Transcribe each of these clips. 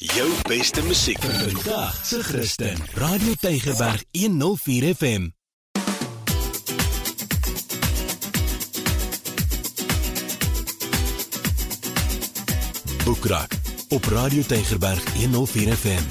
Jou beste musiek vandag se Christen. Radio Tygerberg 104 FM. Boekrak op Radio Tygerberg 104 FM.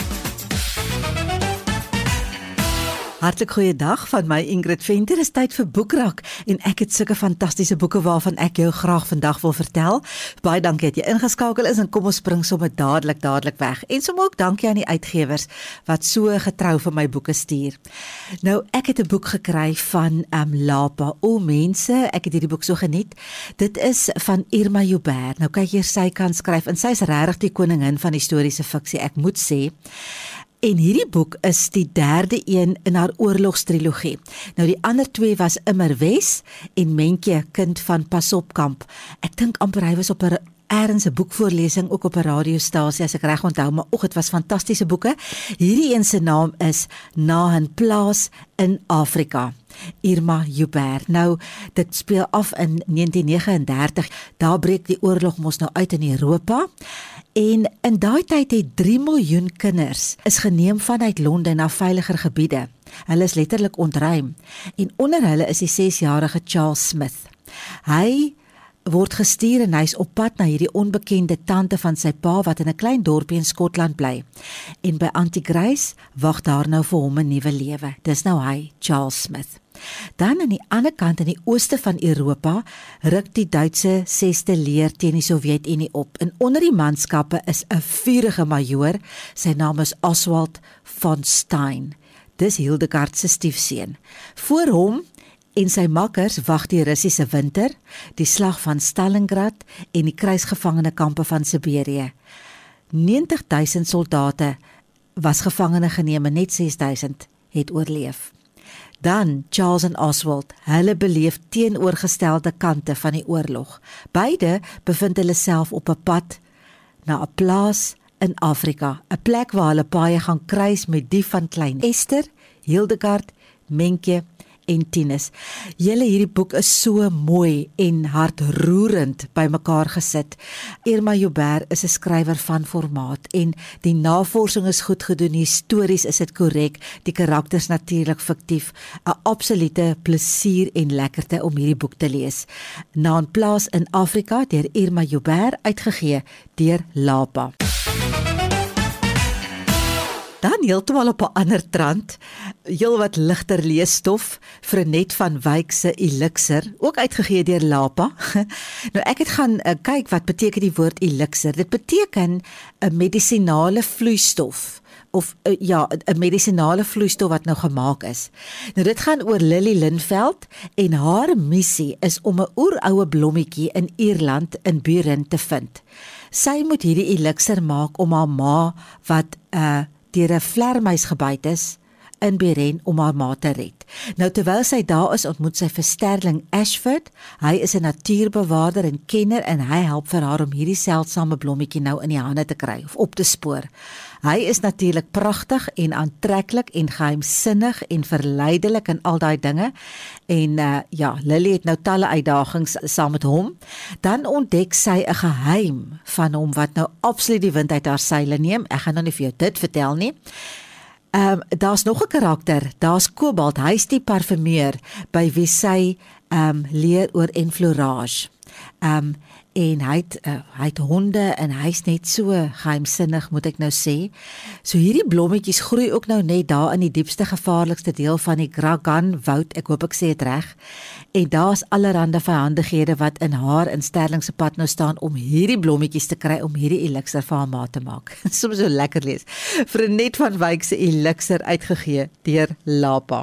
Hartlik goeiedag van my Ingrid Venter. Is tyd vir Boekrak en ek het sulke fantastiese boeke waarvan ek jou graag vandag wil vertel. Baie dankie dat jy ingeskakel is en kom ons spring sommer dadelik weg. En sommer ook dankie aan die uitgewers wat so getrou vir my boeke stuur. Nou, ek het 'n boek gekry van Lapa. O mense, ek het hierdie boek so geniet. Dit is van Irma Joubert. Nou kyk hier, sy kan skryf en sy is regtig die koningin van historiese fiksie, ek moet sê. En hierdie boek is die derde een in haar oorlogstrilogie. Nou die ander twee was Immer Wes en Mentjie, kind van Pasopkamp. Ek dink amper hy was op 'n ergens 'n boekvoorlesing, ook op 'n radiostasie as ek reg onthou, maar dit was fantastiese boeke. Hierdie een se naam is Na 'n Plaas in Afrika. Irma Joubert. Nou, dit speel af in 1939. Daar breek die oorlog mos nou uit in Europa. En in daai tyd het 3 miljoen kinders is geneem vanuit Londen na veiliger gebiede. Hulle is letterlik ontruim. En onder hulle is die 6-jarige Charles Smith. Hy word gestuur en hy's op pad na hierdie onbekende tante van sy pa wat in 'n klein dorpie in Skotland bly. En by Antigryse wag daar nou vir hom 'n nuwe lewe. Dis nou hy, Charles Smith. Dan aan die ander kant in die ooste van Europa ruk die Duitse 6de leer teen die Sowjetunie op. En onder die manskappe is 'n vurige majoor. Sy naam is Oswald von Stein. Dis Hildegard se stiefseun. Voor hom en sy makkers wag die Russiese winter, die slag van Stalingrad en die kruisgevangenekampe van Siberië. 90.000 soldate was gevangene geneem en net 6.000 het oorleef. Dan Charles en Oswald, hulle beleef teenoorgestelde kante van die oorlog. Beide bevind hulle self op 'n pad na 'n plaas in Afrika, 'n plek waar hulle paaie gaan kruis met die van Klein Esther, Hildegard, Mentjie en Tinus. Hierdie boek is so mooi en hartroerend by mekaar gesit. Irma Joubert is 'n skrywer van formaat en die navorsing is goed gedoen, histories is dit korrek, die karakters natuurlik fiktief, 'n absolute plesier en lekkerte om hierdie boek te lees. Na 'n Plaas in Afrika deur Irma Joubert, uitgegee deur Lapa. Dan heeltemal op 'n ander trant, heel wat ligter leesstof, Frenet van Wyk se Elixir, ook uitgegee deur Lapa. Nou ek het gaan kyk wat beteken die woord elixir. Dit beteken 'n medisinale vloeistof of 'n medisinale vloeistof wat nou gemaak is. Nou dit gaan oor Lily Linveld en haar missie is om 'n oeroue blommetjie in Ierland in Buren te vind. Sy moet hierdie elixir maak om haar ma wat deur 'n vlermuis gebyt is in Buren om haar ma te red. Nou terwyl sy daar is, ontmoet sy vir Sterling Ashford. Hy is 'n natuurbewaarder en kenner en hy help vir haar om hierdie seldsame blommetjie nou in die hande te kry of op te spoor. Hy is natuurlik pragtig en aantreklik en geheimsinnig en verleidelik en al daai dinge. En Lily het nou talle uitdagings saam met hom. Dan ontdek sy 'n geheim van hom wat nou absoluut die wind uit haar seile neem. Ek gaan nou nie vir jou dit vertel nie. Daar's nog 'n karakter, daar's Cobalt, hy's die parfumeur by wie sy leer oor enfleurage. En hy het honde en hy's net so geheimsinnig, moet ek nou sê. So hierdie blommetjies groei ook nou net daar in die diepste gevaarlikste deel van die Gragan woud, ek hoop ek sê dit reg. En daar's allerhande vyandighede wat in haar en Sterling se pad nou staan om hierdie blommetjies te kry om hierdie elixir vir haar ma te maak. Soms so lekker lees. Frenet van Wyk se Elixir, uitgegee deur Lapa.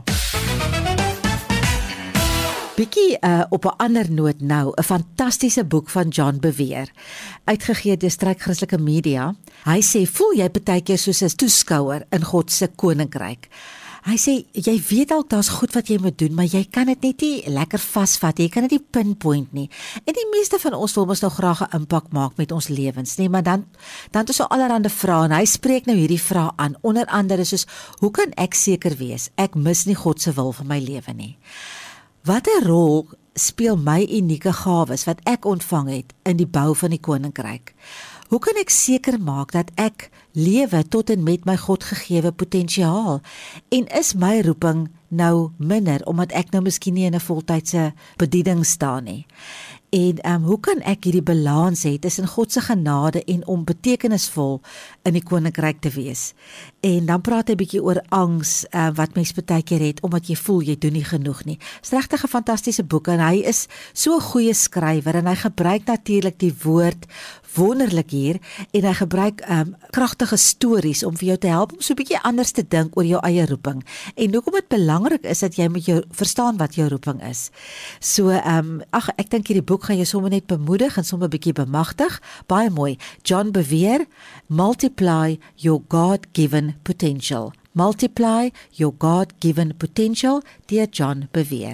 Bietjie op 'n ander noot nou, 'n fantastiese boek van John Bevere, uitgegee deur Struik Christelike Media. Hy sê, voel jy partykeer soos 'n toeskouer in God se koninkryk? Hy sê, jy weet dalk daar's goed wat jy moet doen, maar jy kan dit net nie lekker vasvat, jy kan dit nie pinpoint nie. En die meeste van ons wil mos nou graag 'n impak maak met ons lewens, nee, maar dan het ons so allerhande vrae en hy spreek nou hierdie vrae aan, onder andere soos, hoe kan ek seker wees ek mis nie God se wil vir my lewe nie? Watter rol speel my unieke gawes wat ek ontvang het in die bou van die koninkryk? Hoe kan ek seker maak dat ek lewe tot en met my God gegewe potensiaal? En is my roeping nou minder, omdat ek nou miskien nie in 'n voltydse bediening staan nie? En hoe kan ek hierdie balans hê tussen God se genade en om betekenisvol in die koninkryk te wees? En dan praat hy 'n bietjie oor angs wat mens baie keer het omdat jy voel jy doen nie genoeg nie. Dis regtig 'n fantastiese boek en hy is so 'n goeie skrywer en hy gebruik natuurlik die woord wonderlik hier en hy gebruik kragtige stories om vir jou te help om so 'n bietjie anders te dink oor jou eie roeping. En hoekom dit belangrik is dat jy met jou verstaan wat jou roeping is. So ek dink hierdie boek gaan jou sommer net bemoedig en sommer 'n bietjie bemagtig. Baie mooi. John Bevere, Multiply Your God-Given Potential. Multiply Your God-Given Potential, deur John Bevere.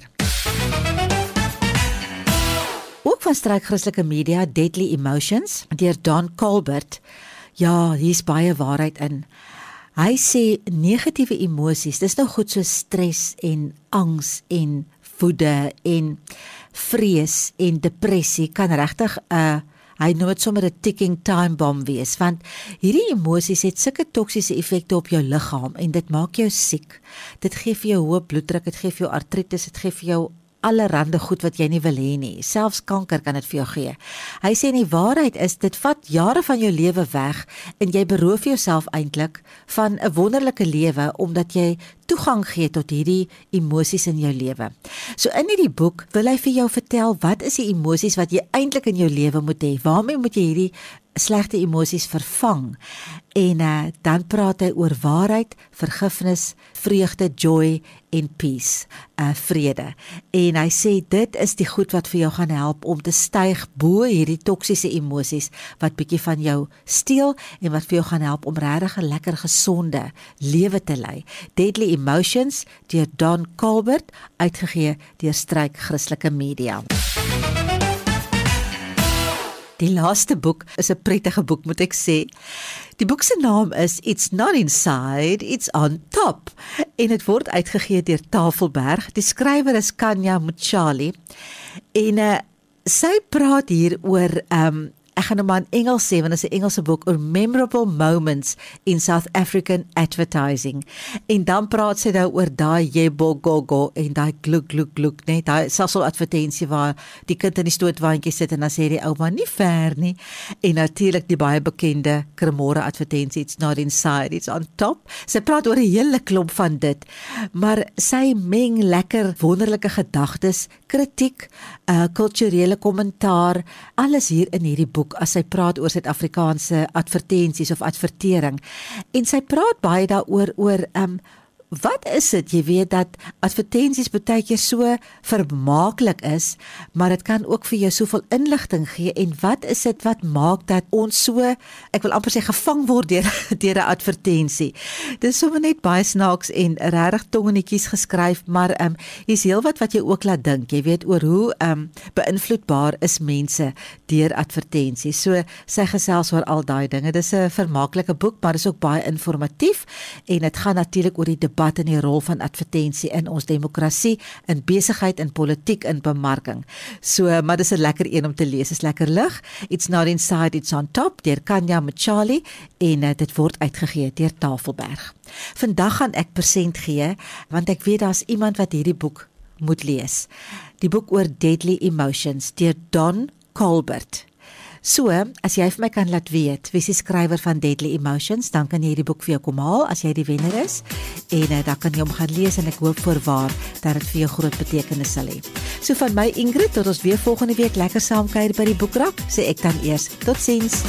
Ook van Struik Christelike Media, Deadly Emotions, deur Don Colbert. Ja, hier's baie waarheid in. Hy sê negatiewe emosies, dis nou goed so stres en angs en woede en vrees en depressie kan regtig hy noem dit sommer 'n ticking time bomb wees, want hierdie emosies het sulke toksiese effekte op jou liggaam en dit maak jou siek. Dit gee vir jou hoë bloeddruk, dit gee vir jou artritis, dit gee vir jou allerhande goed wat jy nie wil hê nie. Selfs kanker kan dit vir jou gee. Hy sê die waarheid is, dit vat jare van jou lewe weg en jy beroof jouself eintlik van 'n wonderlike lewe omdat jy toegang gee tot hierdie emosies in jou lewe. So in hierdie boek wil hy vir jou vertel wat is die emosies wat jy eintlik in jou lewe moet hê. Waarmee moet jy hierdie slegte emosies vervang? En dan praat hy oor waarheid, vergifnis, vreugde, joy en peace, vrede. En hy sê dit is die goed wat vir jou gaan help om te styg bo hierdie toksiese emosies wat bietjie van jou steel en wat vir jou gaan help om regtig 'n lekker gesonde lewe te lei. Deadly Emotions deur Don Colbert, uitgegee deur Struik Christelike Media. Die laaste boek is 'n prettige boek, moet ek sê. Die boek se naam is It's Not Inside, It's On Top en dit word uitgegee deur Tafelberg. Die skrywer is Kanya Mochali en sy praat hier oor ek gaan nou maar in Engels sê, want dit is 'n Engelse boek, oor memorable moments in South African advertising. En dan praat sy nou oor daai jebogogo en daai gluk, net daai Sasol advertensie waar die kind in die stootwaandjie sit en dan sê die ouma nie ver nie. En natuurlik die baie bekende Cremora advertensie, It's Not Inside, It's On Top. Sy praat oor 'n hele klomp van dit, maar sy meng lekker wonderlike gedagtes, kritiek, kulturele kommentaar, alles hier in hierdie boek as sy praat oor Suid-Afrikaanse advertensies of advertering. En sy praat baie daaroor wat is dit, jy weet dat advertensies baie keer so vermaaklik is, maar dit kan ook vir jou soveel inligting gee, en wat is dit wat maak dat ons so, ek wil amper sê gevang word deur 'n advertensie. Dit is sommer net baie snaaks en regtig tongenetjies geskryf, maar hier's heelwat wat jy ook laat dink, jy weet oor hoe beïnvloedbaar is mense deur advertensies. So sy gesels oor al daai dinge. Dis 'n vermaaklike boek, maar is ook baie informatief en dit gaan natuurlik oor die debat in die rol van advertensie in ons demokrasie, in besigheid, in politiek, in bemarking. So, maar dis 'n lekker een om te lees, is lekker lig. It's Not Inside, It's On Top, deur Kanya Mochali, en dit word uitgegee deur Tafelberg. Vandag gaan ek persent gee, want ek weet daar's iemand wat hierdie boek moet lees. Die boek oor Deadly Emotions, deur Don Colbert. So, as jy vir my kan laat weet, wie is die skrywer van Deadly Emotions, dan kan jy hierdie boek vir jou kom haal, as jy die wenner is, en dan kan jy hom gaan lees, en ek hoop voorwaar, dat dit vir jou groot betekenis sal hê. So van my Ingrid, tot ons weer volgende week lekker saamkuier by die boekrak, sê ek dan eers, totsiens.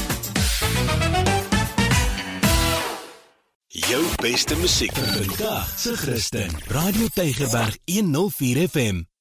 Jou beste musiek vir vandag, se Christen, Radio Tygerberg 104 FM.